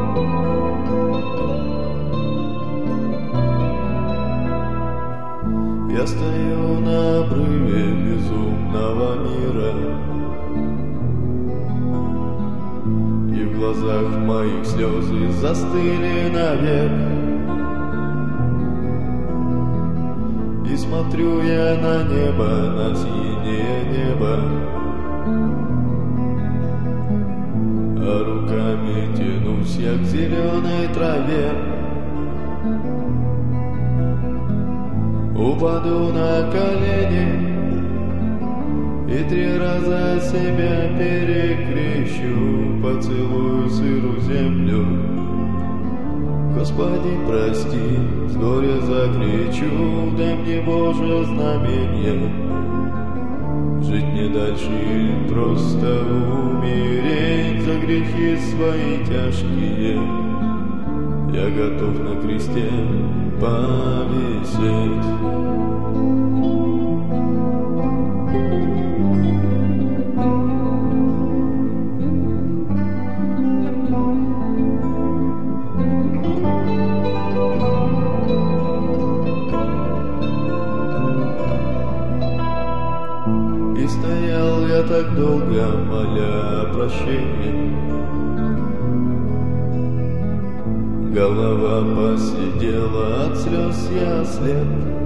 Я стою на обрыве безумного мира, и в глазах моих слезы застыли навек. И смотрю я на небо, на синее небо, а руками тянусь я к зеленой траве. Упаду на колени и 3 раза себя перекрещу, поцелую сырую землю. Господи, прости, с горя закричу, дай мне, Боже, знамение. Жить мне дальше или просто умереть за грехи свои тяжкие. Я готов на кресте повисеть. И стоял я так долго, моля о прощении. Голова посидела, от слез я ослеп.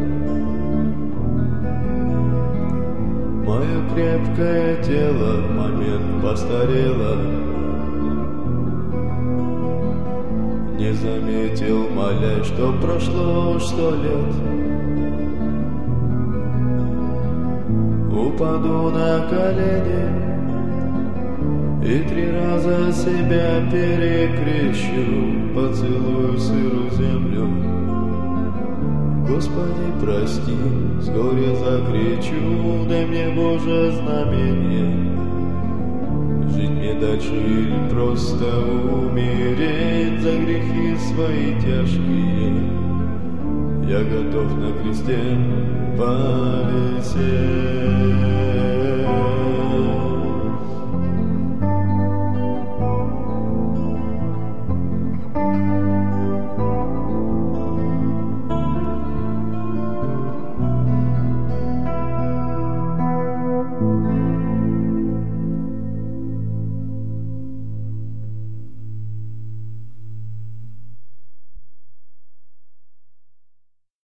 Мое крепкое тело в момент постарело. Не заметил, молясь, что прошло уж 100 лет. Упаду на колени и 3 раза себя перекрещу, поцелую сырую землю. Господи, прости, с горя закричу, дай мне, Боже, знамение. Жить мне дальше или просто умереть за грехи свои тяжкие. Я готов на кресте повисеть.